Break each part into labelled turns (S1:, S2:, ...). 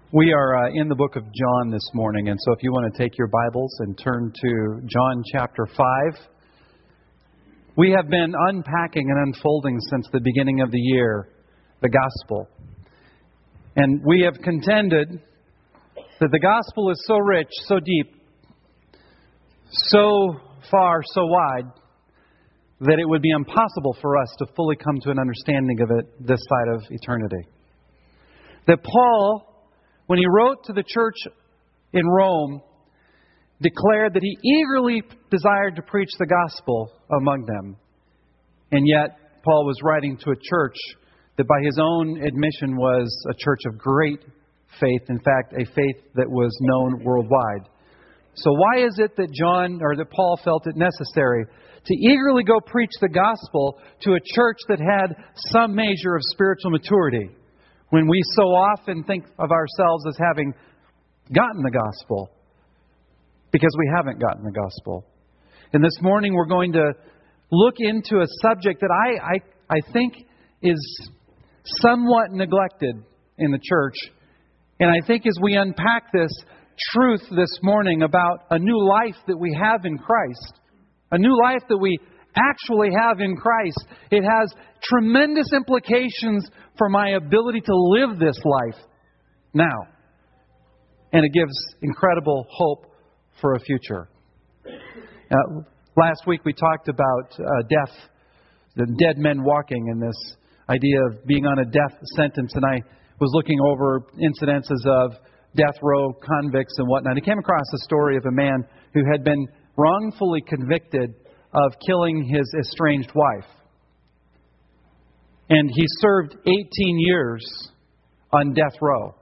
S1: We are in the book of John this morning, and so if you want to take your Bibles and turn to John chapter 5. We have been unpacking and unfolding since the beginning of the year the gospel. And we have contended that the gospel is so rich, so deep, so far, so wide, that it would be impossible for us to fully come to an understanding of it this side of eternity. That Paul, when he wrote to the church in Rome, declared that he eagerly desired to preach the gospel among them. And yet, Paul was writing to a church that by his own admission was a church of great faith. In fact, a faith that was known worldwide. So why is it that Paul felt it necessary to eagerly go preach the gospel to a church that had some measure of spiritual maturity, when we so often think of ourselves as having gotten the gospel? Because we haven't gotten the gospel. And this morning we're going to look into a subject that I think is somewhat neglected in the church. And I think as we unpack this truth this morning about a new life that we have in Christ, a new life that we actually have in Christ, it has tremendous implications for my ability to live this life now. And it gives incredible hope for a future. Last week we talked about death, the dead men walking, and this idea of being on a death sentence. And I was looking over incidences of death row convicts and whatnot. I came across a story of a man who had been wrongfully convicted of killing his estranged wife. And he served 18 years on death row.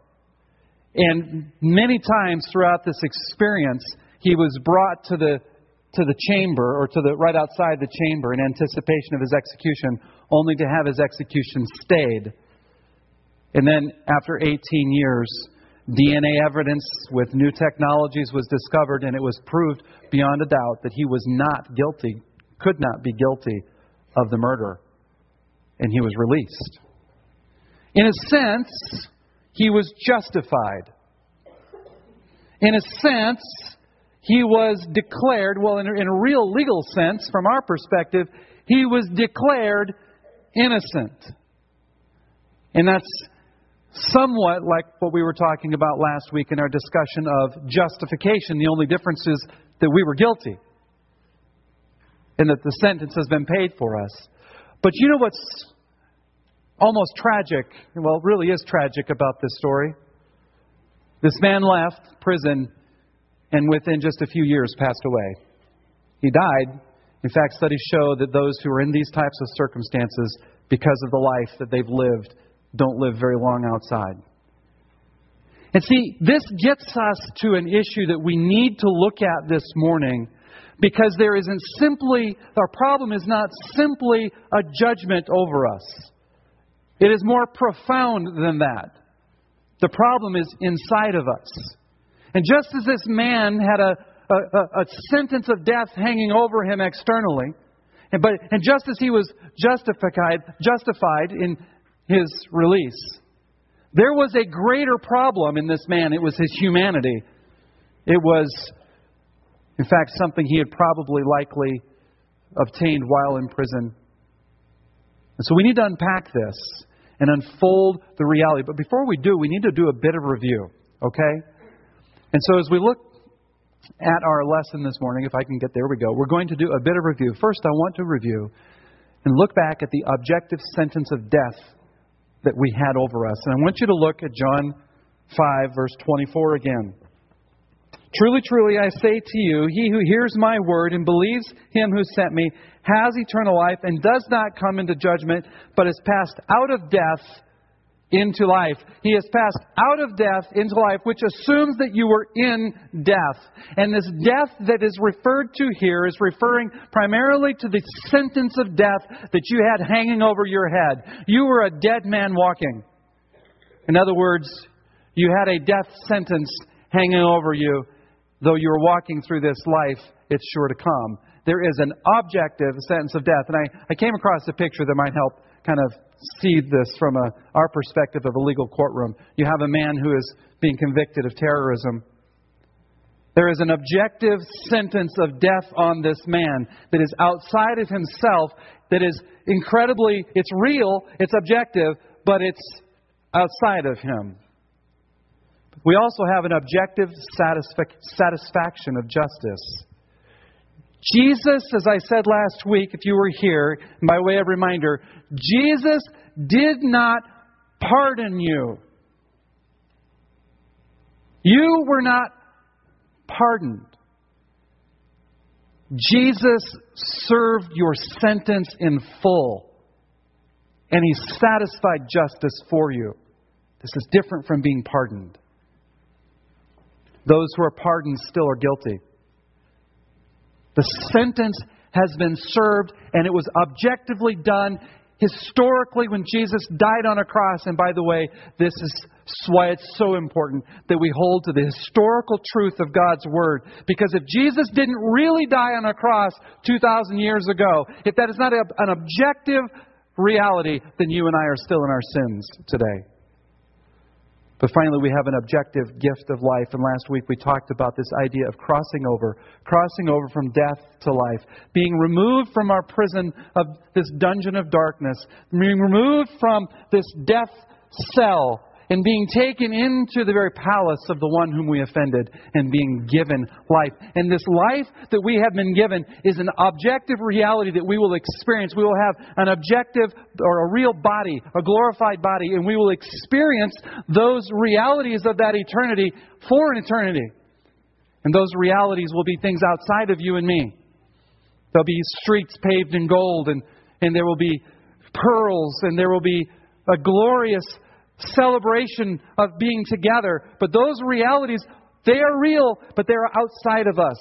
S1: And many times throughout this experience, he was brought to the chamber, or right outside the chamber in anticipation of his execution, only to have his execution stayed. And then after 18 years, DNA evidence with new technologies was discovered, and it was proved beyond a doubt that he was not guilty, could not be guilty of the murder. And he was released. In a sense, he was justified. In a sense, he was declared, well, in a real legal sense, from our perspective, he was declared innocent. And that's somewhat like what we were talking about last week in our discussion of justification. The only difference is that we were guilty and that the sentence has been paid for us. But you know what's almost tragic, well, it really is tragic about this story? This man left prison and within just a few years passed away. He died. In fact, studies show that those who are in these types of circumstances, because of the life that they've lived, don't live very long outside. And see, this gets us to an issue that we need to look at this morning, because our problem is not simply a judgment over us. It is more profound than that. The problem is inside of us. And just as this man had a sentence of death hanging over him externally, and just as he was justified in his release, there was a greater problem in this man. It was his humanity. It was, in fact, something he had probably likely obtained while in prison. And so we need to unpack this and unfold the reality. But before we do, we need to do a bit of review, okay? And so as we look at our lesson this morning, if I can get there, we go. We're going to do a bit of review. First, I want to review and look back at the objective sentence of death that we had over us. And I want you to look at John 5, verse 24 again. Truly, truly, I say to you, he who hears my word and believes him who sent me has eternal life and does not come into judgment, but is passed out of death into life. He has passed out of death into life, which assumes that you were in death. And this death that is referred to here is referring primarily to the sentence of death that you had hanging over your head. You were a dead man walking. In other words, you had a death sentence hanging over you. Though you are walking through this life, it's sure to come. There is an objective sentence of death. And I came across a picture that might help kind of see this from our perspective of a legal courtroom. You have a man who is being convicted of terrorism. There is an objective sentence of death on this man that is outside of himself, that is incredibly, it's real, it's objective, but it's outside of him. We also have an objective satisfaction of justice. Jesus, as I said last week, if you were here, by way of reminder, Jesus did not pardon you. You were not pardoned. Jesus served your sentence in full, and He satisfied justice for you. This is different from being pardoned. Those who are pardoned still are guilty. The sentence has been served, and it was objectively done historically when Jesus died on a cross. And by the way, this is why it's so important that we hold to the historical truth of God's Word. Because if Jesus didn't really die on a cross 2,000 years ago, if that is not an objective reality, then you and I are still in our sins today. But finally, we have an objective gift of life. And last week we talked about this idea of crossing over from death to life, being removed from our prison of this dungeon of darkness, being removed from this death cell, and being taken into the very palace of the one whom we offended, and being given life. And this life that we have been given is an objective reality that we will experience. We will have an objective or a real body, a glorified body, and we will experience those realities of that eternity for an eternity. And those realities will be things outside of you and me. There'll be streets paved in gold, and there will be pearls, and there will be a glorious celebration of being together. But those realities, they are real, but they are outside of us.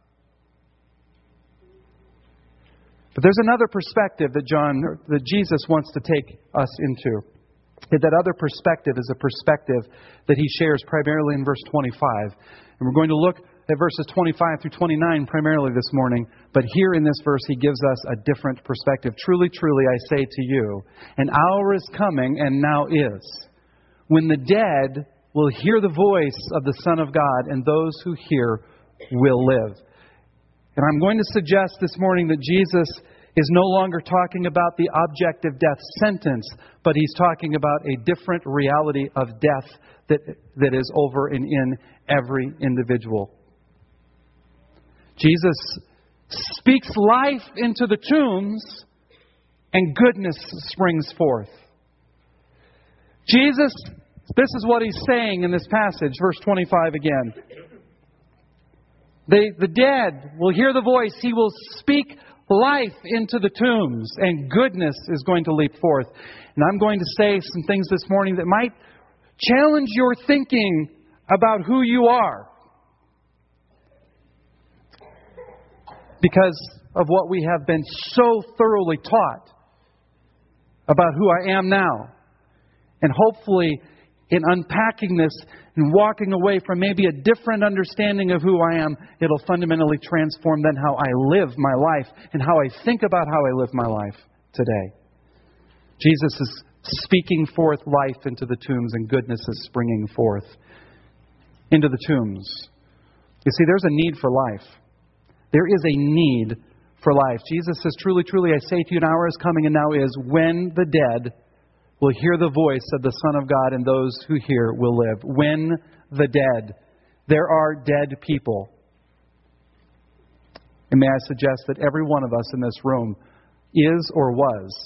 S1: But there's another perspective that Jesus wants to take us into. And that other perspective is a perspective that He shares primarily in verse 25. And we're going to look at verses 25 through 29 primarily this morning. But here in this verse, He gives us a different perspective. Truly, truly, I say to you, an hour is coming and now is, when the dead will hear the voice of the Son of God, and those who hear will live. And I'm going to suggest this morning that Jesus is no longer talking about the objective death sentence, but He's talking about a different reality of death that is over and in every individual. Jesus speaks life into the tombs, and goodness springs forth. Jesus, this is what He's saying in this passage, verse 25 again. The dead will hear the voice. He will speak life into the tombs, and goodness is going to leap forth. And I'm going to say some things this morning that might challenge your thinking about who you are, because of what we have been so thoroughly taught about who I am now. And hopefully, in unpacking this and walking away from maybe a different understanding of who I am, it'll fundamentally transform then how I live my life and how I think about how I live my life today. Jesus is speaking forth life into the tombs, and goodness is springing forth into the tombs. You see, there's a need for life. There is a need for life. Jesus says, truly, truly, I say to you, an hour is coming and now is, when the dead will hear the voice of the Son of God, and those who hear will live. When the dead. There are dead people. And may I suggest that every one of us in this room is or was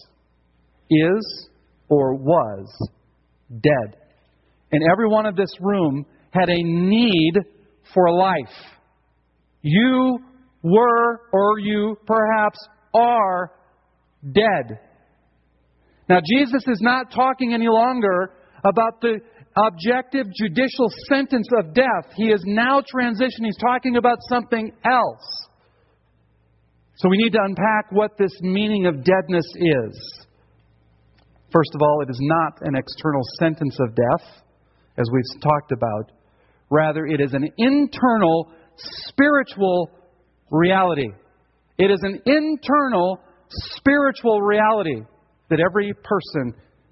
S1: dead. And every one of this room had a need for life. You were, or you perhaps are, dead. Now, Jesus is not talking any longer about the objective judicial sentence of death. He is now transitioning. He's talking about something else. So we need to unpack what this meaning of deadness is. First of all, it is not an external sentence of death, as we've talked about. Rather, it is an internal spiritual reality. It is an internal spiritual reality. that every person,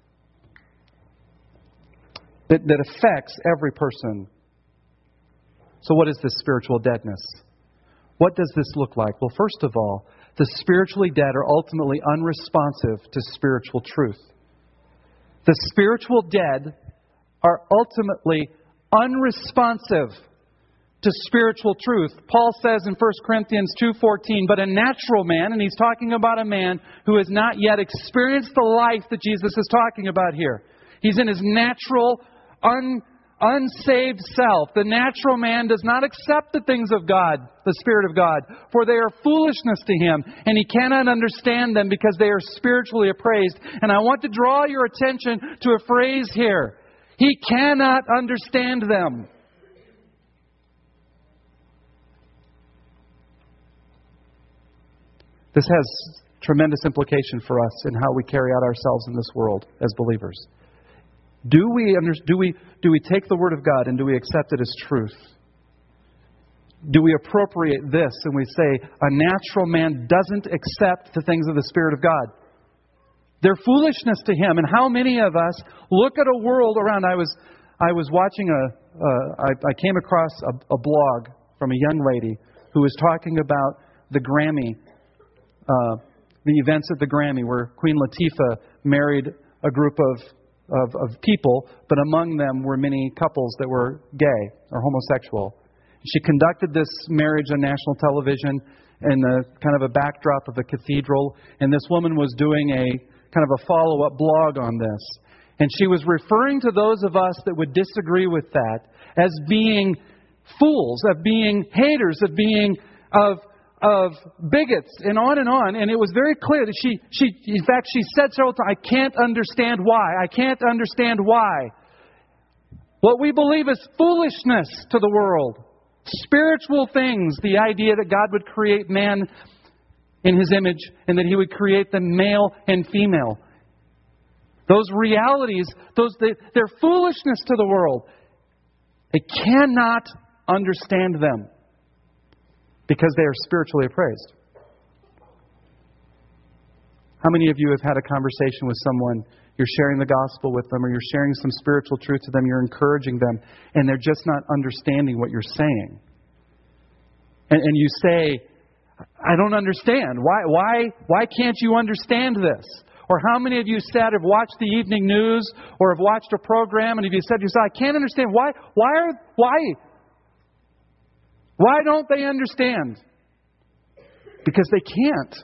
S1: that affects every person. So what is this spiritual deadness? What does this look like? Well, first of all, the spiritually dead are ultimately unresponsive to spiritual truth. The spiritual dead are ultimately unresponsive to spiritual truth. Paul says in 1 Corinthians 2:14, but a natural man, and he's talking about a man who has not yet experienced the life that Jesus is talking about here. He's in his natural, unsaved self. The natural man does not accept the things of God, the Spirit of God, for they are foolishness to him, and he cannot understand them because they are spiritually appraised. And I want to draw your attention to a phrase here. He cannot understand them. This has tremendous implication for us in how we carry out ourselves in this world as believers. Do we take the Word of God and do we accept it as truth? Do we appropriate this and we say a natural man doesn't accept the things of the Spirit of God? They're foolishness to him. And how many of us look at a world around? I was watching I came across a blog from a young lady who was talking about the Grammy, the events at the Grammy where Queen Latifah married a group of people, but among them were many couples that were gay or homosexual. She conducted this marriage on national television in the kind of a backdrop of a cathedral, and this woman was doing a kind of a follow-up blog on this. And she was referring to those of us that would disagree with that as being fools, of being haters, of being of bigots, and on and on. And it was very clear that she in fact, she said several times, I can't understand why. I can't understand why. What we believe is foolishness to the world. Spiritual things, the idea that God would create man in His image and that He would create them male and female. Those realities, they're foolishness to the world. They cannot understand them because they are spiritually appraised. How many of you have had a conversation with someone, you're sharing the gospel with them, or you're sharing some spiritual truth to them, you're encouraging them, and they're just not understanding what you're saying? And you say, I don't understand. Why can't you understand this? Or how many of you said, have watched the evening news or have watched a program, and if you said to yourself, I can't understand. Why don't they understand? Because they can't.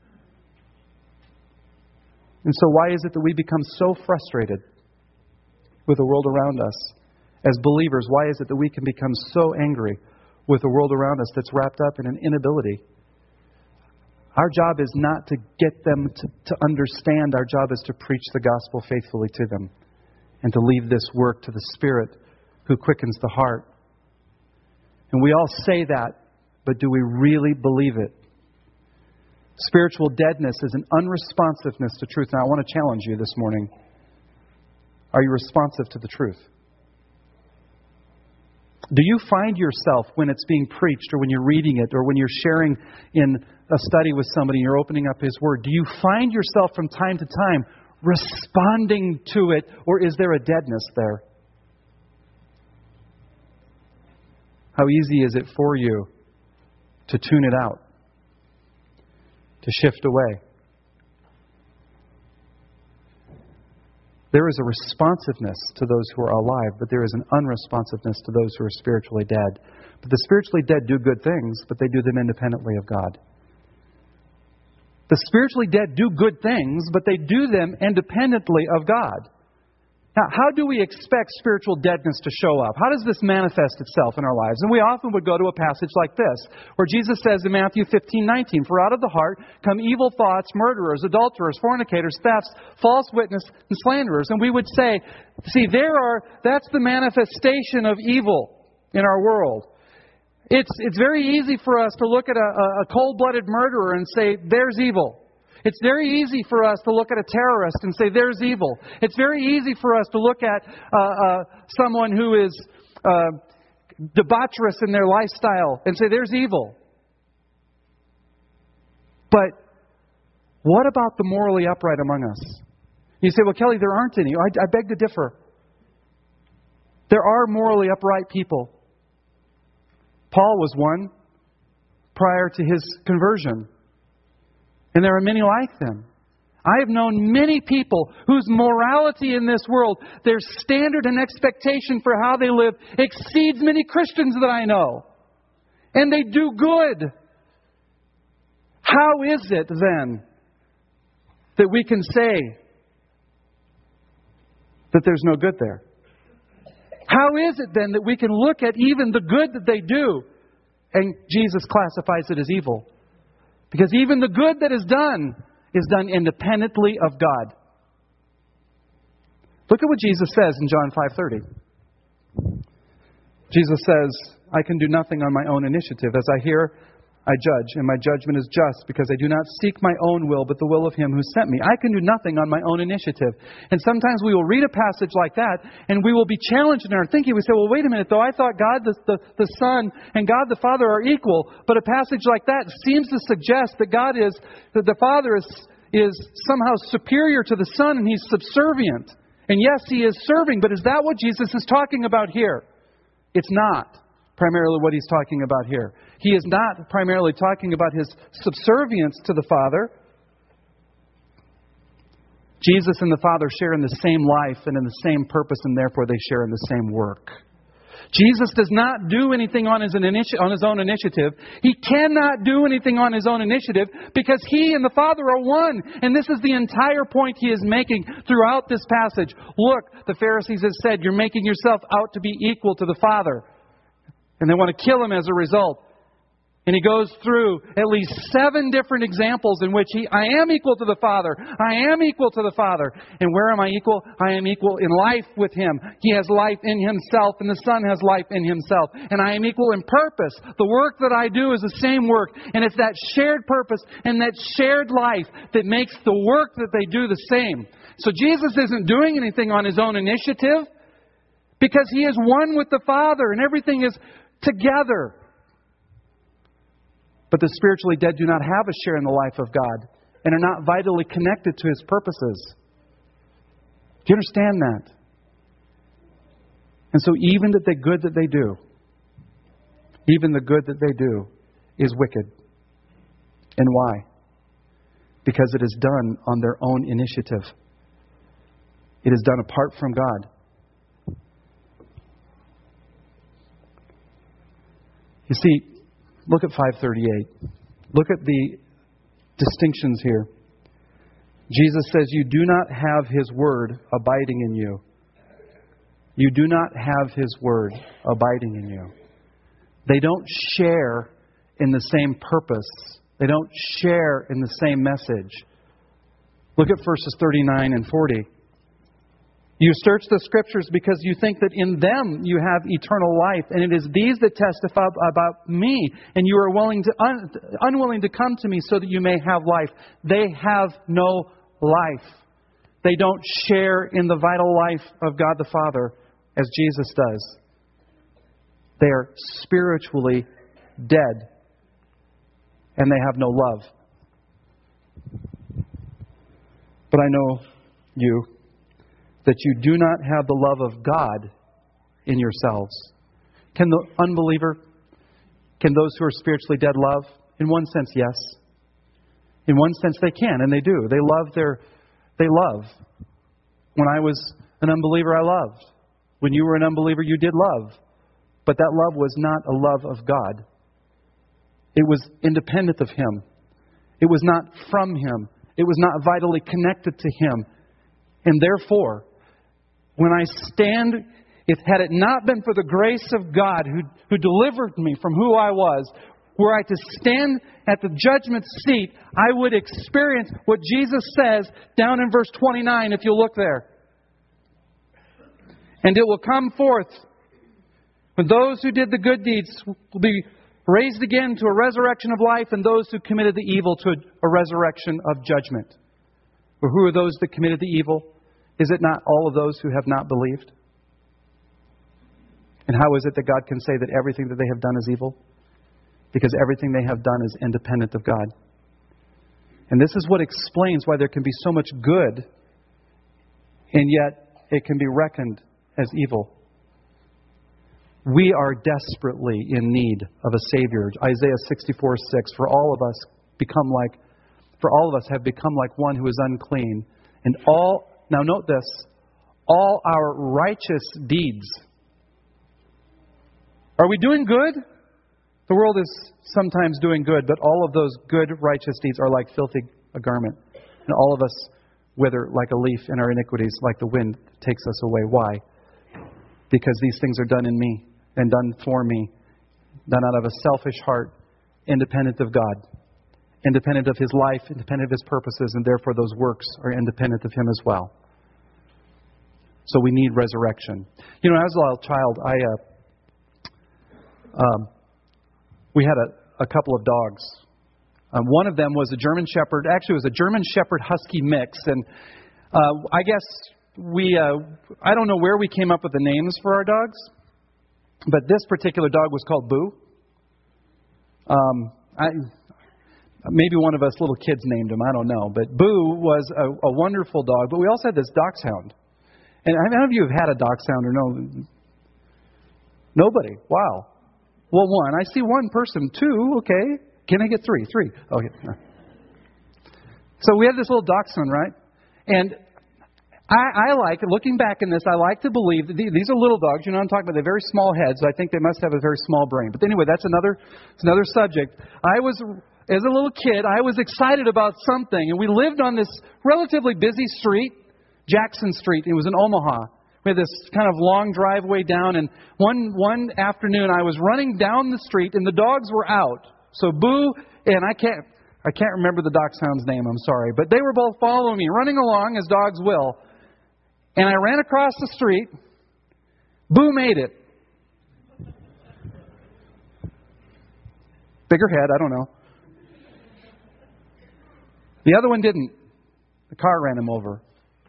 S1: And so why is it that we become so frustrated with the world around us as believers? Why is it that we can become so angry with the world around us that's wrapped up in an inability? Our job is not to get them to understand. Our job is to preach the gospel faithfully to them and to leave this work to the Spirit who quickens the heart. And we all say that, but do we really believe it? Spiritual deadness is an unresponsiveness to truth. Now, I want to challenge you this morning. Are you responsive to the truth? Do you find yourself, when it's being preached or when you're reading it or when you're sharing in a study with somebody and you're opening up His Word, do you find yourself from time to time responding to it, or is there a deadness there? How easy is it for you to tune it out, to shift away? There is a responsiveness to those who are alive, but there is an unresponsiveness to those who are spiritually dead. But the spiritually dead do good things, but they do them independently of God. The spiritually dead do good things, but they do them independently of God. Now, how do we expect spiritual deadness to show up? How does this manifest itself in our lives? And we often would go to a passage like this, where Jesus says in Matthew 15:19, for out of the heart come evil thoughts, murderers, adulterers, fornicators, thefts, false witness, and slanderers. And we would say, see, that's the manifestation of evil in our world. It's very easy for us to look at a cold-blooded murderer and say, there's evil. It's very easy for us to look at a terrorist and say, there's evil. It's very easy for us to look at someone who is debaucherous in their lifestyle and say, there's evil. But What about the morally upright among us? You say, well, Kelly, there aren't any. I beg to differ. There are morally upright people. Paul was one prior to his conversion. And there are many like them. I have known many people whose morality in this world, their standard and expectation for how they live, exceeds many Christians that I know. And they do good. How is it then that we can say that there's no good there? How is it then that we can look at even the good that they do and Jesus classifies it as evil? Because even the good that is done independently of God. Look at what Jesus says in John 5:30. Jesus says, I can do nothing on my own initiative. As I hear, I judge, and my judgment is just, because I do not seek my own will, but the will of Him who sent me. I can do nothing on my own initiative. And sometimes we will read a passage like that, and we will be challenged in our thinking. We say, well, wait a minute, though. I thought God the Son and God the Father are equal. But a passage like that seems to suggest that that the Father is somehow superior to the Son, and He's subservient. And yes, He is serving, but is that what Jesus is talking about here? It's not primarily what He's talking about here. He is not primarily talking about His subservience to the Father. Jesus and the Father share in the same life and in the same purpose, and therefore they share in the same work. Jesus does not do anything on his own initiative. He cannot do anything on his own initiative because He and the Father are one. And this is the entire point He is making throughout this passage. Look, the Pharisees have said, you're making yourself out to be equal to the Father. And they want to kill Him as a result. And He goes through at least 7 different examples in which I am equal to the Father. I am equal to the Father. And where am I equal? I am equal in life with Him. He has life in Himself, and the Son has life in Himself. And I am equal in purpose. The work that I do is the same work. And it's that shared purpose and that shared life that makes the work that they do the same. So Jesus isn't doing anything on His own initiative because He is one with the Father and everything is together. But the spiritually dead do not have a share in the life of God and are not vitally connected to His purposes. Do you understand that? And so even the good that they do, even the good that they do is wicked. And why? Because it is done on their own initiative. It is done apart from God. You see, look at 538. Look at the distinctions here. Jesus says, you do not have His word abiding in you. You do not have His word abiding in you. They don't share in the same purpose. They don't share in the same message. Look at verses 39 and 40. You search the Scriptures because you think that in them you have eternal life, and it is these that testify about me, and you are unwilling to come to me so that you may have life. They have no life. They don't share in the vital life of God the Father as Jesus does. They are spiritually dead, and they have no love. But I know you, that you do not have the love of God in yourselves. Can the unbeliever, can those who are spiritually dead love? In one sense, yes. In one sense, they can, and they do. They love. When I was an unbeliever, I loved. When you were an unbeliever, you did love. But that love was not a love of God. It was independent of Him. It was not from Him. It was not vitally connected to Him. And therefore, when I stand, had it not been for the grace of God who delivered me from who I was, were I to stand at the judgment seat, I would experience what Jesus says down in verse 29, if you'll look there. And it will come forth when those who did the good deeds will be raised again to a resurrection of life, and those who committed the evil to a resurrection of judgment. Or who are those that committed the evil? Is it not all of those who have not believed? And how is it that God can say that everything that they have done is evil? Because everything they have done is independent of God. And this is what explains why there can be so much good, and yet it can be reckoned as evil. We are desperately in need of a Savior. Isaiah 64:6. For all of us have become like one who is unclean. And now note this, all our righteous deeds. Are we doing good? The world is sometimes doing good, but all of those good righteous deeds are like filthy a garment. And all of us wither like a leaf, and our iniquities like the wind takes us away. Why? Because these things are done in me and done for me, done out of a selfish heart, independent of God, independent of His life, independent of His purposes, and therefore those works are independent of Him as well. So we need resurrection. You know, as a little child, we had a couple of dogs. One of them was a German Shepherd. Actually, it was a German Shepherd Husky mix. And I guess I don't know where we came up with the names for our dogs, but this particular dog was called Boo. Maybe one of us little kids named him. I don't know. But Boo was a wonderful dog. But we also had this dachshund. And how many of you have had a dachshund or no? Nobody. Wow. Well, one. I see one person. Two. Okay. Can I get three? Three. Okay. So we had this little dachshund, right? And I like, looking back in this, I like to believe that these are little dogs. You know what I'm talking about? They're very small heads. So I think they must have a very small brain. But anyway, that's another subject. As a little kid, I was excited about something. And we lived on this relatively busy street, Jackson Street. It was in Omaha. We had this kind of long driveway down. And one afternoon, I was running down the street, and the dogs were out. So Boo, and I can't remember the dachshund's name, I'm sorry. But they were both following me, running along as dogs will. And I ran across the street. Boo made it. Bigger head, I don't know. The other one didn't. The car ran him over.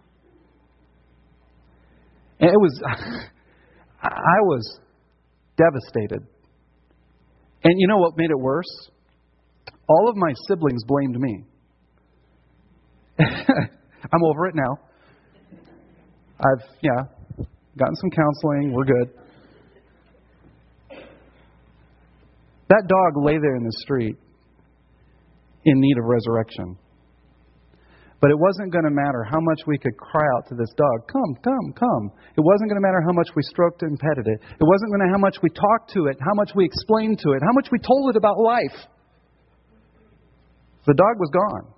S1: And I was devastated. And you know what made it worse? All of my siblings blamed me. I'm over it now. I've gotten some counseling. We're good. That dog lay there in the street in need of resurrection. But it wasn't going to matter how much we could cry out to this dog, come, come, come. It wasn't going to matter how much we stroked and petted it. It wasn't going to how much we talked to it, how much we explained to it, how much we told it about life. The dog was gone.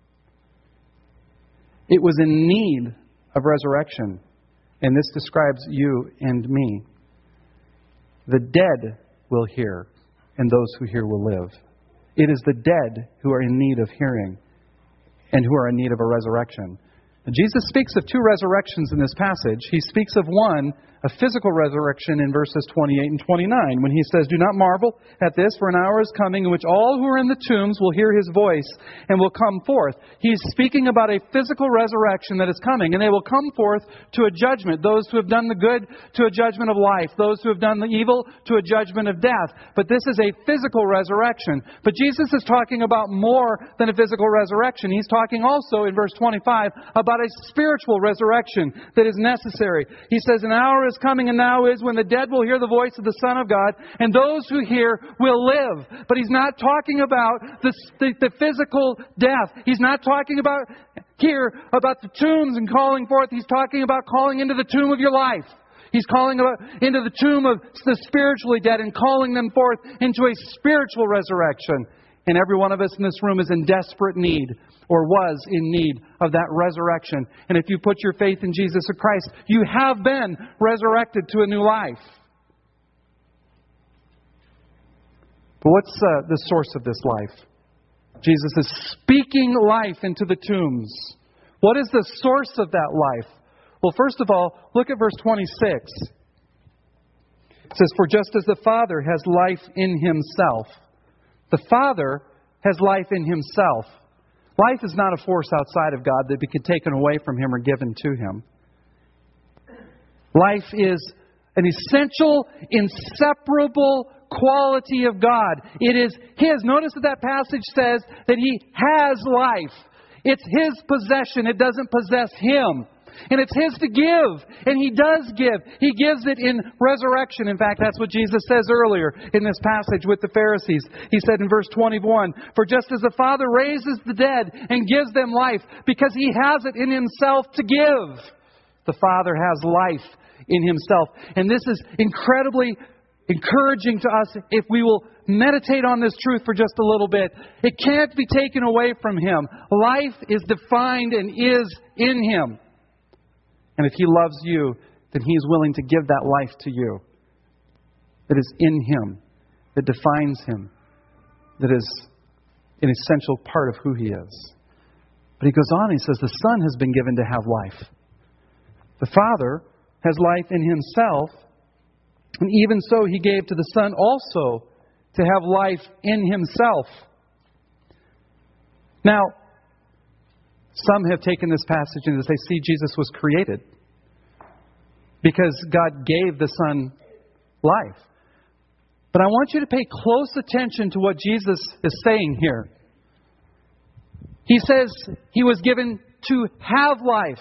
S1: It was in need of resurrection. And this describes you and me. The dead will hear, and those who hear will live. It is the dead who are in need of hearing and who are in need of a resurrection. And Jesus speaks of two resurrections in this passage. He speaks of one, a physical resurrection in verses 28 and 29, when he says, "Do not marvel at this, for an hour is coming in which all who are in the tombs will hear His voice and will come forth." He's speaking about a physical resurrection that is coming, and they will come forth to a judgment. Those who have done the good to a judgment of life. Those who have done the evil to a judgment of death. But this is a physical resurrection. But Jesus is talking about more than a physical resurrection. He's talking also in verse 25 about a spiritual resurrection that is necessary. He says, "An hour is coming, and now is, when the dead will hear the voice of the Son of God, and those who hear will live." But He's not talking about the physical death. He's not talking about here about the tombs and calling forth. He's talking about calling into the tomb of your life. He's calling into the tomb of the spiritually dead and calling them forth into a spiritual resurrection. And every one of us in this room is in desperate need, or was in need of that resurrection. And if you put your faith in Jesus Christ, you have been resurrected to a new life. But what's the source of this life? Jesus is speaking life into the tombs. What is the source of that life? Well, first of all, look at verse 26. It says, "For just as the Father has life in Himself." The Father has life in Himself. Life is not a force outside of God that can be taken away from Him or given to Him. Life is an essential, inseparable quality of God. It is His. Notice that passage says that He has life. It's His possession. It doesn't possess Him. And it's His to give. And He does give. He gives it in resurrection. In fact, that's what Jesus says earlier in this passage with the Pharisees. He said in verse 21, "For just as the Father raises the dead and gives them life, because He has it in Himself to give, the Father has life in Himself." And this is incredibly encouraging to us if we will meditate on this truth for just a little bit. It can't be taken away from Him. Life is defined and is in Him. And if He loves you, then He is willing to give that life to you. That is in Him, that defines Him, that is an essential part of who He is. But He goes on, He says, the Son has been given to have life. The Father has life in Himself, and even so He gave to the Son also to have life in Himself. Now, some have taken this passage and they say Jesus was created because God gave the Son life. But I want you to pay close attention to what Jesus is saying here. He says He was given to have life.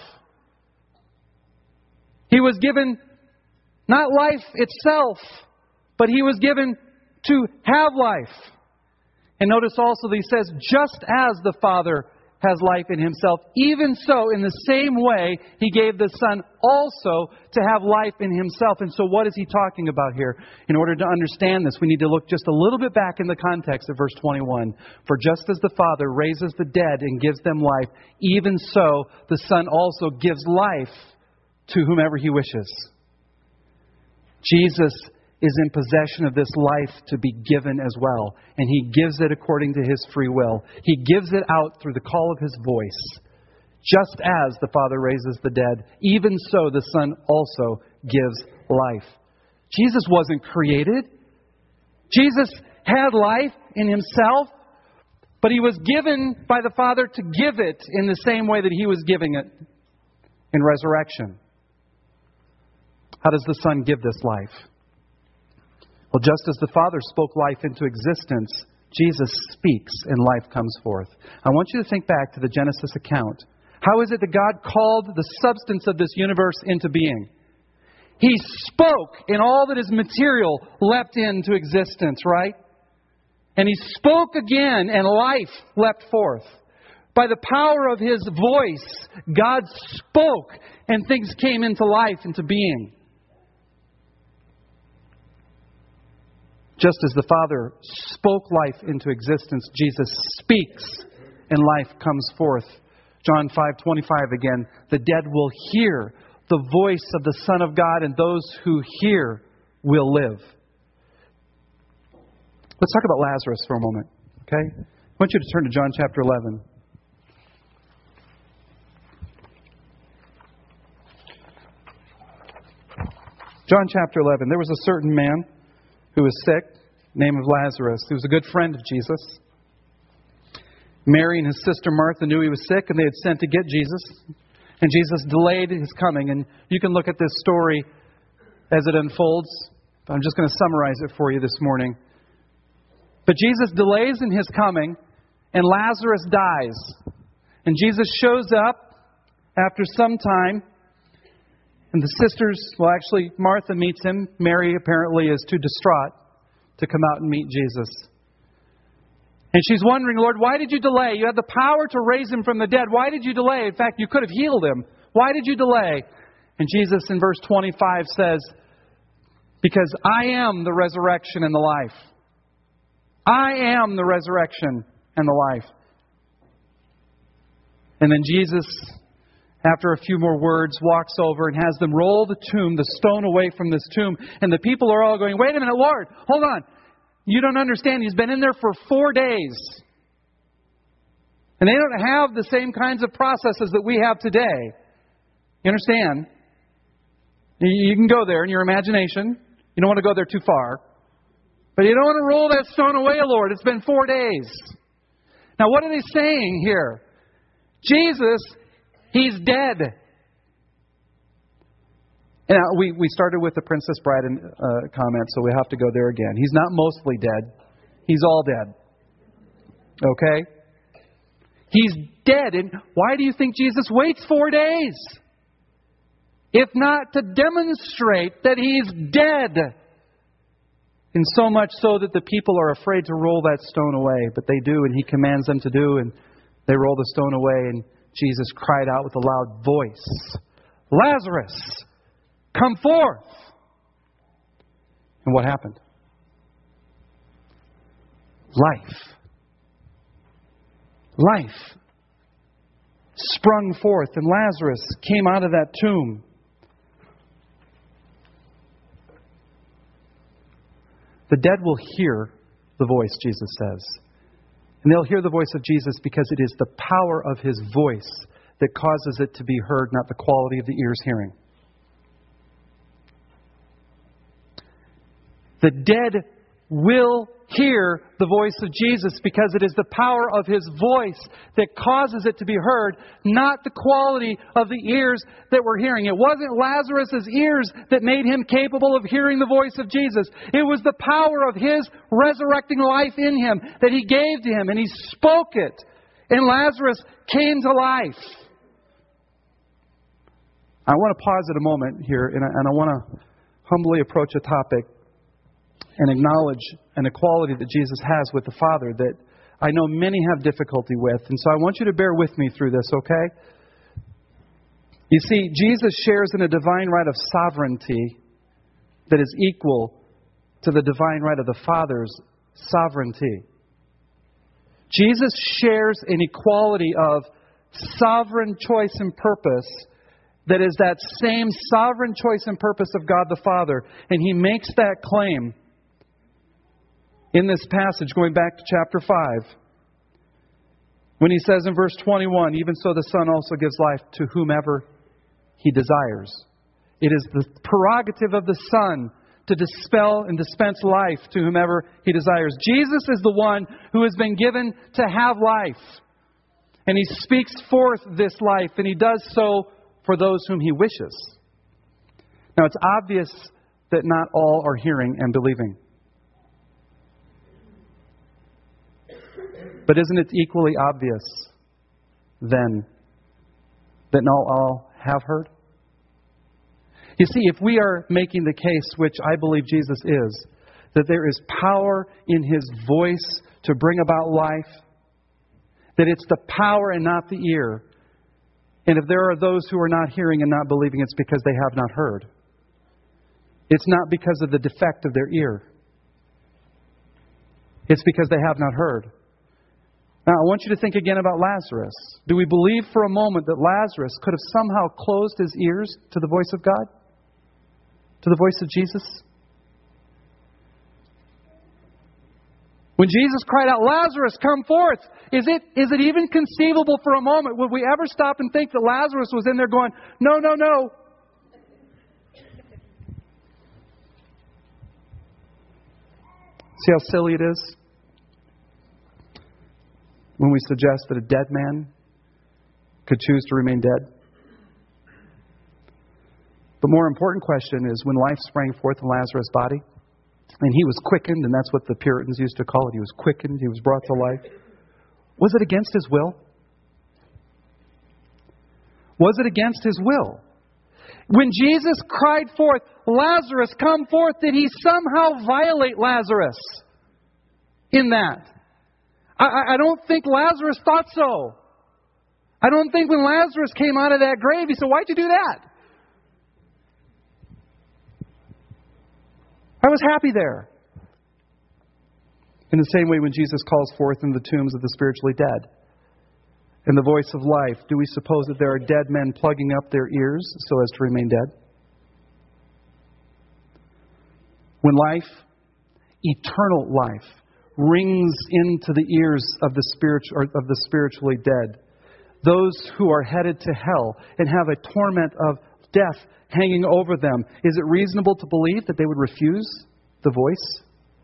S1: He was given not life itself, but He was given to have life. And notice also that He says, just as the Father has life in Himself, even so, in the same way, He gave the Son also to have life in Himself. And so what is He talking about here? In order to understand this, we need to look just a little bit back in the context of verse 21. "For just as the Father raises the dead and gives them life, even so the Son also gives life to whomever He wishes." Jesus is in possession of this life to be given as well. And He gives it according to His free will. He gives it out through the call of His voice. Just as the Father raises the dead, even so the Son also gives life. Jesus wasn't created. Jesus had life in Himself, but He was given by the Father to give it in the same way that He was giving it in resurrection. How does the Son give this life? Well, just as the Father spoke life into existence, Jesus speaks and life comes forth. I want you to think back to the Genesis account. How is it that God called the substance of this universe into being? He spoke, and all that is material leapt into existence, right? And He spoke again, and life leapt forth. By the power of His voice, God spoke, and things came into life, into being. Just as the Father spoke life into existence, Jesus speaks and life comes forth. John 5:25 again, "The dead will hear the voice of the Son of God, and those who hear will live." Let's talk about Lazarus for a moment, okay? I want you to turn to John chapter 11. John chapter 11. There was a certain man who was sick, name of Lazarus, who was a good friend of Jesus. Mary and his sister Martha knew he was sick, and they had sent to get Jesus. And Jesus delayed His coming. And you can look at this story as it unfolds. I'm just going to summarize it for you this morning. But Jesus delays in His coming, and Lazarus dies. And Jesus shows up after some time. And the sisters, well, actually, Martha meets Him. Mary apparently is too distraught to come out and meet Jesus. And she's wondering, "Lord, why did you delay? You had the power to raise Him from the dead. Why did you delay? In fact, you could have healed Him. Why did you delay?" And Jesus in verse 25 says, "Because I am the resurrection and the life. I am the resurrection and the life." And then Jesus, after a few more words, walks over and has them roll the stone away from this tomb. And the people are all going, "Wait a minute, Lord, hold on. You don't understand. He's been in there for 4 days." And they don't have the same kinds of processes that we have today. You understand? You can go there in your imagination. You don't want to go there too far. But you don't want to roll that stone away, Lord. It's been 4 days. Now, what are they saying here? Jesus, He's dead. And we started with the Princess Bride comment, so we have to go there again. He's not mostly dead. He's all dead. Okay? He's dead. And why do you think Jesus waits 4 days? If not to demonstrate that He's dead. And so much so that the people are afraid to roll that stone away. But they do, and He commands them to do, and they roll the stone away, and Jesus cried out with a loud voice, "Lazarus, come forth!" And what happened? Life sprung forth, and Lazarus came out of that tomb. The dead will hear the voice, Jesus says. And they'll hear the voice of Jesus because it is the power of His voice that causes it to be heard, not the quality of the ear's hearing. The dead will hear the voice of Jesus because it is the power of His voice that causes it to be heard, not the quality of the ears that were hearing. It wasn't Lazarus' ears that made him capable of hearing the voice of Jesus. It was the power of His resurrecting life in him that He gave to him, and He spoke it, and Lazarus came to life. I want to pause at a moment here, and I want to humbly approach a topic and acknowledge an equality that Jesus has with the Father that I know many have difficulty with. And so I want you to bear with me through this, okay? You see, Jesus shares in a divine right of sovereignty that is equal to the divine right of the Father's sovereignty. Jesus shares an equality of sovereign choice and purpose that is that same sovereign choice and purpose of God the Father. And He makes that claim in this passage, going back to chapter 5, when He says in verse 21, "Even so the Son also gives life to whomever He desires." It is the prerogative of the Son to dispel and dispense life to whomever He desires. Jesus is the one who has been given to have life. And He speaks forth this life, and He does so for those whom He wishes. Now, it's obvious that not all are hearing and believing. But isn't it equally obvious, then, that not all have heard? You see, if we are making the case, which I believe Jesus is, that there is power in His voice to bring about life, that it's the power and not the ear, and if there are those who are not hearing and not believing, it's because they have not heard. It's not because of the defect of their ear. It's because they have not heard. Now, I want you to think again about Lazarus. Do we believe for a moment that Lazarus could have somehow closed his ears to the voice of God? To the voice of Jesus? When Jesus cried out, "Lazarus, come forth," is it even conceivable for a moment? Would we ever stop and think that Lazarus was in there going, "No, no, no"? See how silly it is? When we suggest that a dead man could choose to remain dead. The more important question is, when life sprang forth in Lazarus' body, and he was quickened, and that's what the Puritans used to call it. He was quickened, he was brought to life. Was it against his will? Was it against his will? When Jesus cried forth, "Lazarus, come forth," did He somehow violate Lazarus in that? I don't think Lazarus thought so. I don't think when Lazarus came out of that grave, he said, "Why'd you do that?" I was happy there. In the same way, when Jesus calls forth in the tombs of the spiritually dead, in the voice of life, do we suppose that there are dead men plugging up their ears so as to remain dead? When life, eternal life, rings into the ears of the spiritually dead, those who are headed to hell and have a torment of death hanging over them, is it reasonable to believe that they would refuse the voice?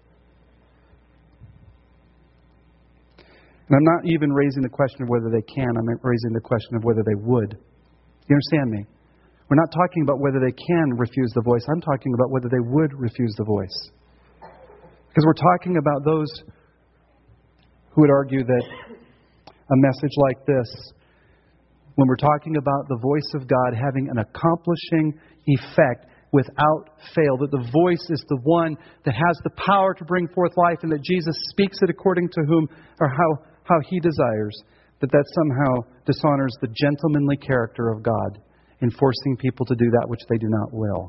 S1: And I'm not even raising the question of whether they can. I'm raising the question of whether they would. You understand me? We're not talking about whether they can refuse the voice. I'm talking about whether they would refuse the voice. Because we're talking about those who would argue that a message like this, when we're talking about the voice of God having an accomplishing effect without fail, that the voice is the one that has the power to bring forth life, and that Jesus speaks it according to whom or how He desires, that somehow dishonors the gentlemanly character of God in forcing people to do that which they do not will.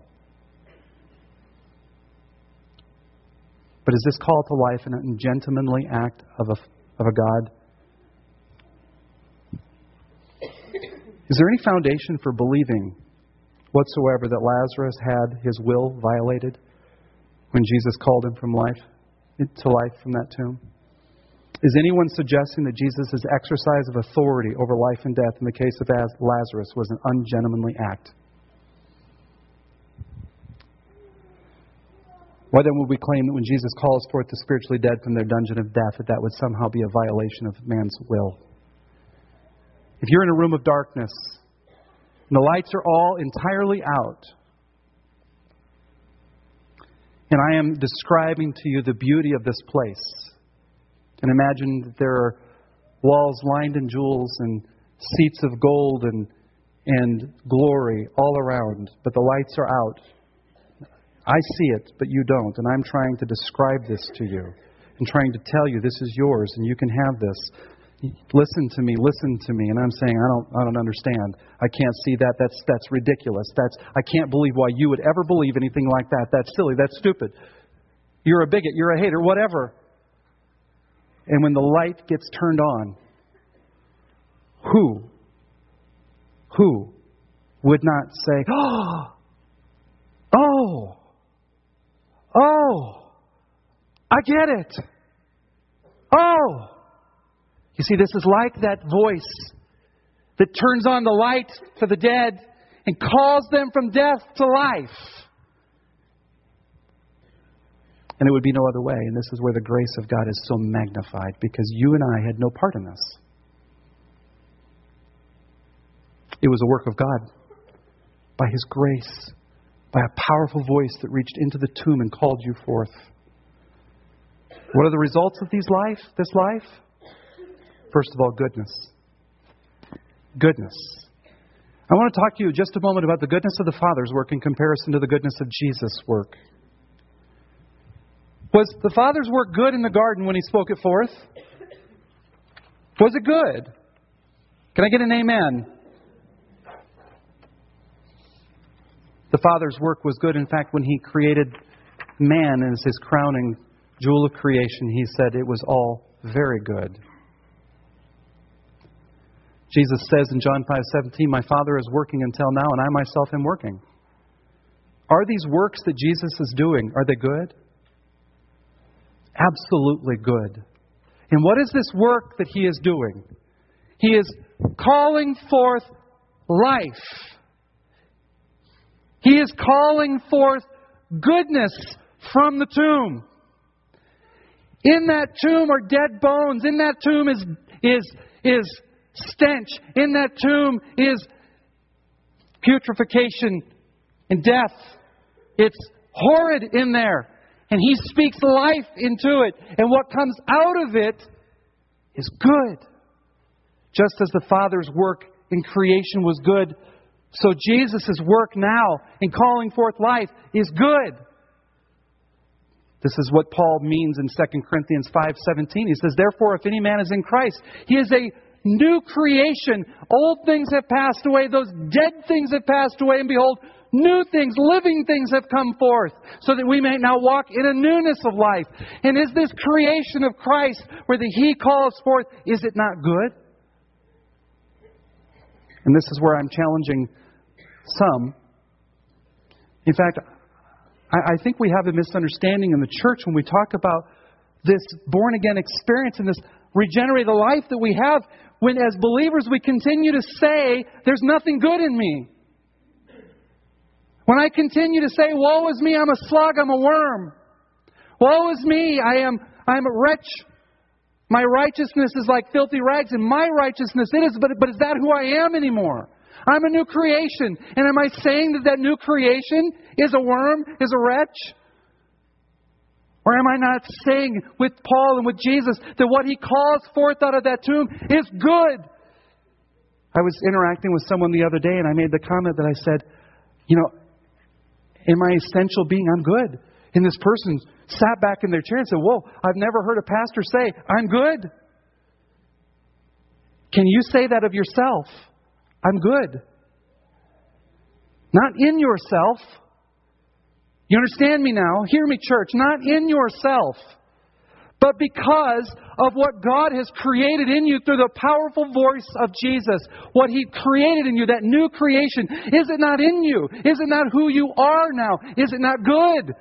S1: But is this call to life an ungentlemanly act of a God? Is there any foundation for believing whatsoever that Lazarus had his will violated when Jesus called him to life from that tomb? Is anyone suggesting that Jesus' exercise of authority over life and death in the case of Lazarus was an ungentlemanly act? Why then would we claim that when Jesus calls forth the spiritually dead from their dungeon of death, that would somehow be a violation of man's will? If you're in a room of darkness and the lights are all entirely out, and I am describing to you the beauty of this place, and imagine that there are walls lined in jewels and seats of gold and glory all around, but the lights are out. I see it, but you don't, and I'm trying to describe this to you and trying to tell you this is yours and you can have this. Listen to me, and I'm saying I don't understand. I can't see that. That's ridiculous. I can't believe why you would ever believe anything like that. That's silly. That's stupid. You're a bigot. You're a hater. Whatever. And when the light gets turned on, who would not say, oh, I get it. Oh. You see, this is like that voice that turns on the light for the dead and calls them from death to life. And it would be no other way. And this is where the grace of God is so magnified, because you and I had no part in this. It was a work of God. By His grace. By a powerful voice that reached into the tomb and called you forth. What are the results of this life? First of all, goodness. Goodness. I want to talk to you just a moment about the goodness of the Father's work in comparison to the goodness of Jesus' work. Was the Father's work good in the garden when He spoke it forth? Was it good? Can I get an amen? The Father's work was good. In fact, when He created man as His crowning jewel of creation, He said it was all very good. Jesus says in John 5:17, my Father is working until now, and I myself am working. Are these works that Jesus is doing, are they good? Absolutely good. And what is this work that He is doing? He is calling forth life. He is calling forth goodness from the tomb. In that tomb are dead bones. In that tomb is stench. In that tomb is putrefaction and death. It's horrid in there. And He speaks life into it. And what comes out of it is good. Just as the Father's work in creation was good, so Jesus' work now in calling forth life is good. This is what Paul means in 2 Corinthians 5:17. He says, therefore, if any man is in Christ, he is a new creation. Old things have passed away. Those dead things have passed away. And behold, new things, living things have come forth, so that we may now walk in a newness of life. And is this creation of Christ, where He calls forth, is it not good? And this is where I'm challenging some. In fact, I think we have a misunderstanding in the church when we talk about this born-again experience and this regenerated life that we have, when as believers we continue to say, there's nothing good in me. When I continue to say, woe is me, I'm a slug, I'm a worm. Woe is me, I'm a wretch. My righteousness is like filthy rags, and my righteousness it is, but is that who I am anymore? I'm a new creation. And am I saying that that new creation is a worm, is a wretch? Or am I not saying with Paul and with Jesus that what He calls forth out of that tomb is good? I was interacting with someone the other day and I made the comment that I said, in my essential being, I'm good. And this person sat back in their chair and said, whoa, I've never heard a pastor say, I'm good. Can you say that of yourself? I'm good. Not in yourself. You understand me now? Hear me, church. Not in yourself, but because of what God has created in you through the powerful voice of Jesus. What He created in you, that new creation. Is it not in you? Is it not who you are now? Is it not good?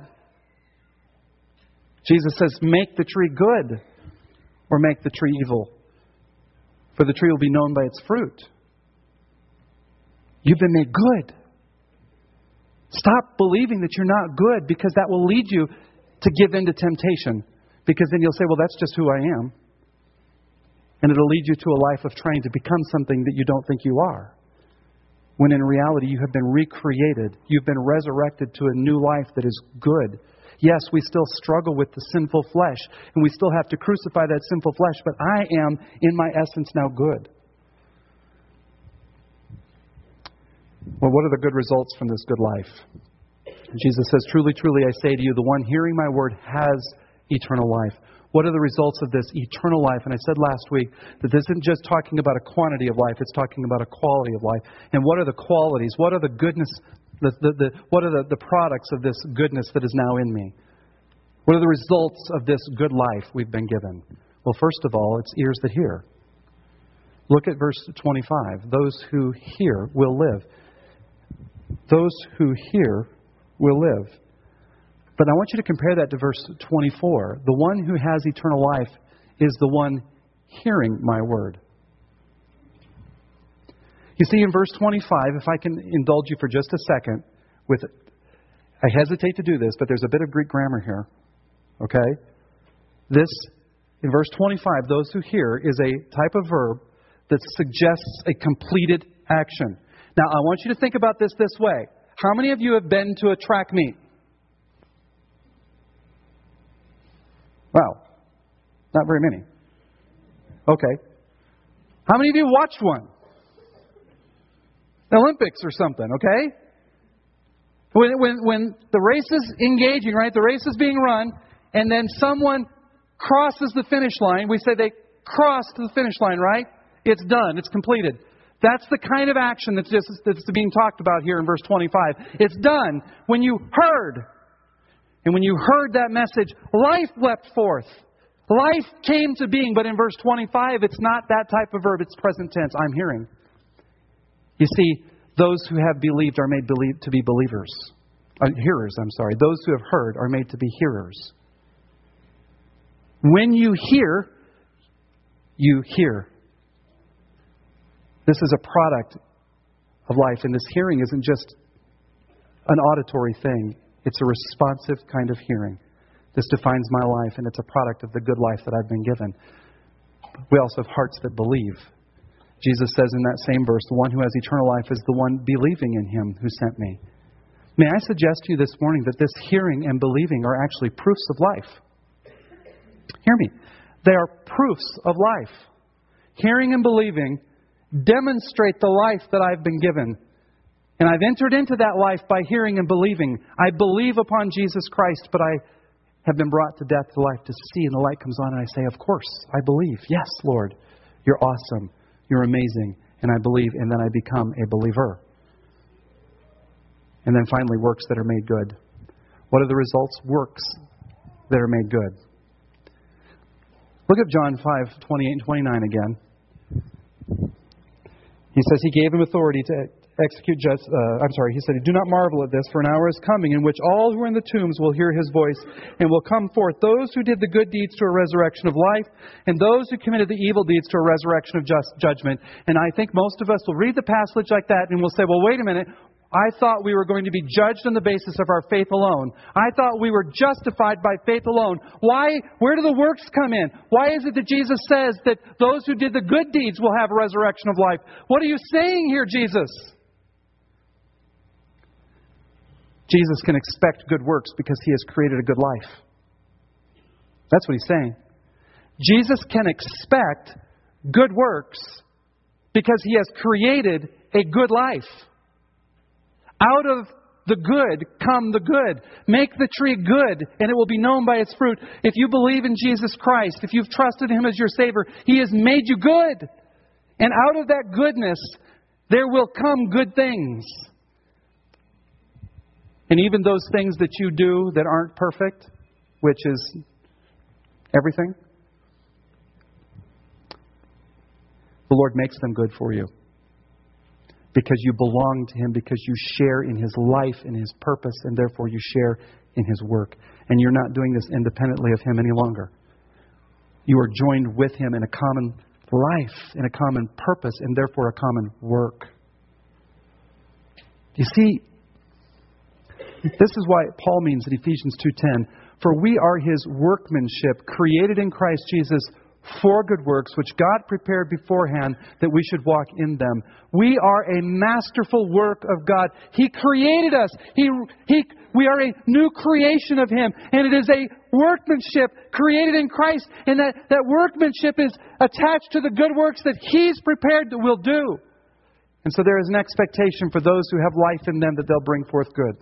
S1: Jesus says, make the tree good or make the tree evil. For the tree will be known by its fruit. You've been made good. Stop believing that you're not good, because that will lead you to give in to temptation. Because then you'll say, well, that's just who I am. And it'll lead you to a life of trying to become something that you don't think you are. When in reality, you have been recreated. You've been resurrected to a new life that is good. Yes, we still struggle with the sinful flesh, and we still have to crucify that sinful flesh, but I am, in my essence, now good. Well, what are the good results from this good life? Jesus says, truly, truly, I say to you, the one hearing my word has eternal life. What are the results of this eternal life? And I said last week that this isn't just talking about a quantity of life, it's talking about a quality of life. And what are the qualities? What are the goodness? What are the products of this goodness that is now in me? What are the results of this good life we've been given? Well, first of all, it's ears that hear. Look at verse 25. Those who hear will live. Those who hear will live. But I want you to compare that to verse 24. The one who has eternal life is the one hearing my word. You see, in verse 25, if I can indulge you for just a second, I hesitate to do this, but there's a bit of Greek grammar here. Okay? This, in verse 25, those who hear is a type of verb that suggests a completed action. Now, I want you to think about this way. How many of you have been to a track meet? Wow. Not very many. Okay. How many of you watched one? Olympics or something, okay? When the race is engaging, right? The race is being run, and then someone crosses the finish line. We say they crossed the finish line, right? It's done. It's completed. That's the kind of action that's being talked about here in verse 25. It's done. When you heard, and when you heard that message, life leapt forth. Life came to being. But in verse 25, it's not that type of verb. It's present tense. I'm hearing. You see, those who have believed are made to be believers. Hearers, I'm sorry. Those who have heard are made to be hearers. When you hear, you hear. This is a product of life. And this hearing isn't just an auditory thing. It's a responsive kind of hearing. This defines my life, and it's a product of the good life that I've been given. We also have hearts that believe. Jesus says in that same verse, the one who has eternal life is the one believing in Him who sent me. May I suggest to you this morning that this hearing and believing are actually proofs of life. Hear me. They are proofs of life. Hearing and believing demonstrate the life that I've been given. And I've entered into that life by hearing and believing. I believe upon Jesus Christ, but I have been brought to death to life to see, and the light comes on, and I say, of course, I believe. Yes, Lord, you're awesome. You're amazing. And I believe, and then I become a believer. And then finally, works that are made good. What are the results? Works that are made good. Look at John 5:28 and 29 again. He says He gave him authority to execute He said, do not marvel at this, for an hour is coming in which all who are in the tombs will hear His voice and will come forth, those who did the good deeds to a resurrection of life, and those who committed the evil deeds to a resurrection of just judgment. And I think most of us will read the passage like that and will say, well, wait a minute, I thought we were going to be judged on the basis of our faith alone. I thought we were justified by faith alone. Why? Where do the works come in? Why is it that Jesus says that those who did the good deeds will have a resurrection of life? What are you saying here, Jesus? Jesus can expect good works because He has created a good life. That's what He's saying. Jesus can expect good works because He has created a good life. Out of the good come the good. Make the tree good, and it will be known by its fruit. If you believe in Jesus Christ, if you've trusted Him as your Savior, He has made you good. And out of that goodness, there will come good things. And even those things that you do that aren't perfect, which is everything, the Lord makes them good for you. Because you belong to Him, because you share in His life and His purpose, and therefore you share in His work. And you're not doing this independently of Him any longer. You are joined with Him in a common life, in a common purpose, and therefore a common work. You see, this is why Paul means in Ephesians 2:10, for we are His workmanship, created in Christ Jesus for good works, which God prepared beforehand that we should walk in them. We are a masterful work of God. He created us. We are a new creation of Him. And it is a workmanship created in Christ. And that workmanship is attached to the good works that He's prepared that we'll do. And so there is an expectation for those who have life in them that they'll bring forth good.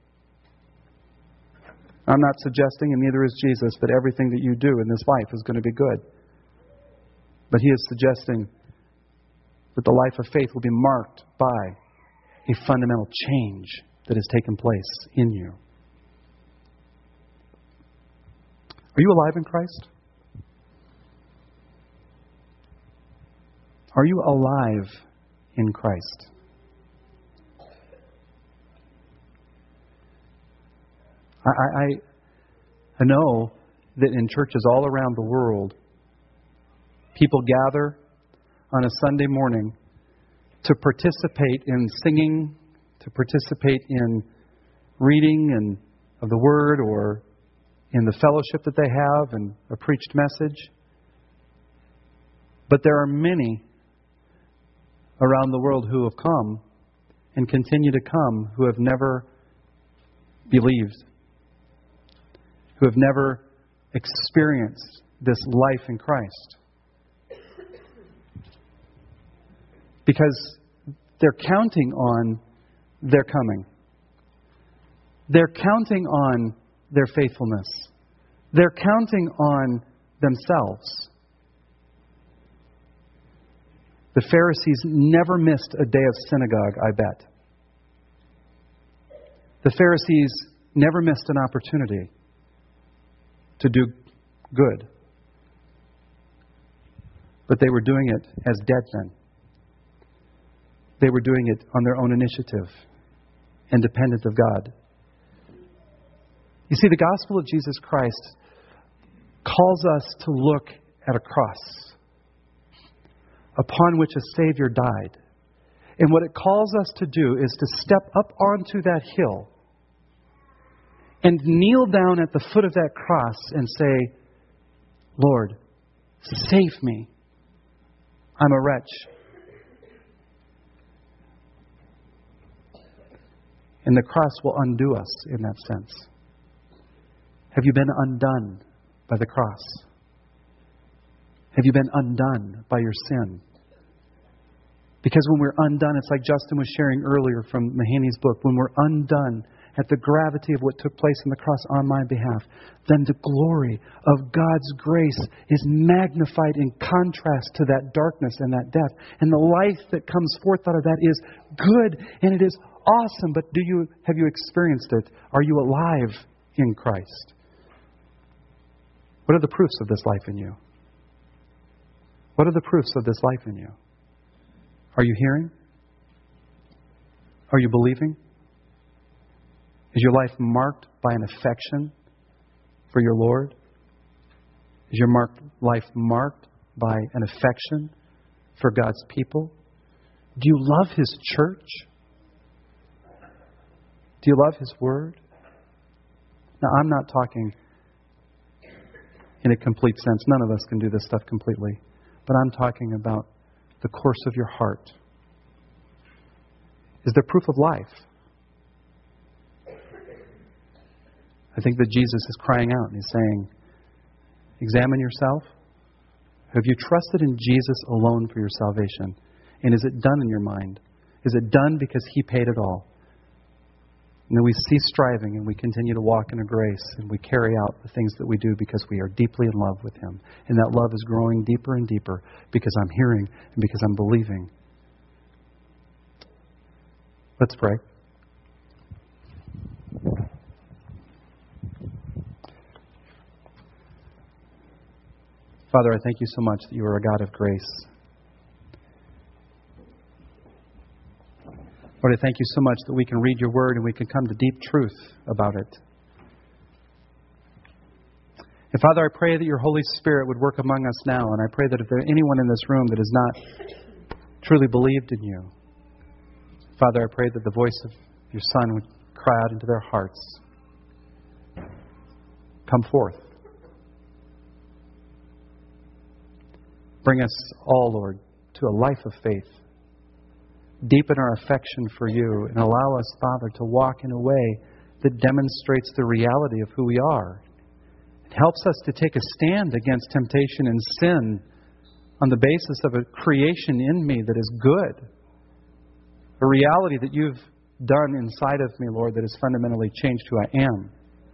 S1: I'm not suggesting, and neither is Jesus, that everything that you do in this life is going to be good. But He is suggesting that the life of faith will be marked by a fundamental change that has taken place in you. Are you alive in Christ? Are you alive in Christ? I know that in churches all around the world, people gather on a Sunday morning to participate in singing, to participate in reading and of the Word, or in the fellowship that they have and a preached message. But there are many around the world who have come and continue to come who have never believed, who have never experienced this life in Christ. Because they're counting on their coming. They're counting on their faithfulness. They're counting on themselves. The Pharisees never missed a day of synagogue, I bet. The Pharisees never missed an opportunity to do good. But they were doing it as dead men. They were doing it on their own initiative, independent of God. You see, the gospel of Jesus Christ calls us to look at a cross upon which a Savior died. And what it calls us to do is to step up onto that hill and kneel down at the foot of that cross and say, Lord, save me. I'm a wretch. And the cross will undo us in that sense. Have you been undone by the cross? Have you been undone by your sin? Because when we're undone, it's like Justin was sharing earlier from Mahaney's book, when we're undone at the gravity of what took place on the cross on my behalf, then the glory of God's grace is magnified in contrast to that darkness and that death. And the life that comes forth out of that is good and it is awesome. But have you experienced it? Are you alive in Christ? What are the proofs of this life in you? What are the proofs of this life in you? Are you hearing? Are you believing? Is your life marked by an affection for your Lord? Is your life marked by an affection for God's people? Do you love His church? Do you love His Word? Now, I'm not talking in a complete sense. None of us can do this stuff completely. But I'm talking about the course of your heart. Is there proof of life? I think that Jesus is crying out and He's saying, examine yourself. Have you trusted in Jesus alone for your salvation? And is it done in your mind? Is it done because He paid it all? And then we cease striving and we continue to walk in a grace and we carry out the things that we do because we are deeply in love with Him. And that love is growing deeper and deeper because I'm hearing and because I'm believing. Let's pray. Father, I thank You so much that You are a God of grace. Lord, I thank You so much that we can read Your Word and we can come to deep truth about it. And Father, I pray that Your Holy Spirit would work among us now. And I pray that if there's anyone in this room that has not truly believed in You, Father, I pray that the voice of Your Son would cry out into their hearts. Come forth. Bring us all, Lord, to a life of faith. Deepen our affection for You and allow us, Father, to walk in a way that demonstrates the reality of who we are. It helps us to take a stand against temptation and sin on the basis of a creation in me that is good. A reality that You've done inside of me, Lord, that has fundamentally changed who I am.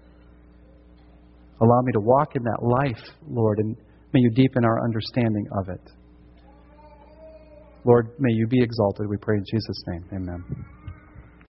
S1: Allow me to walk in that life, Lord, and may You deepen our understanding of it. Lord, may You be exalted, we pray in Jesus' name. Amen.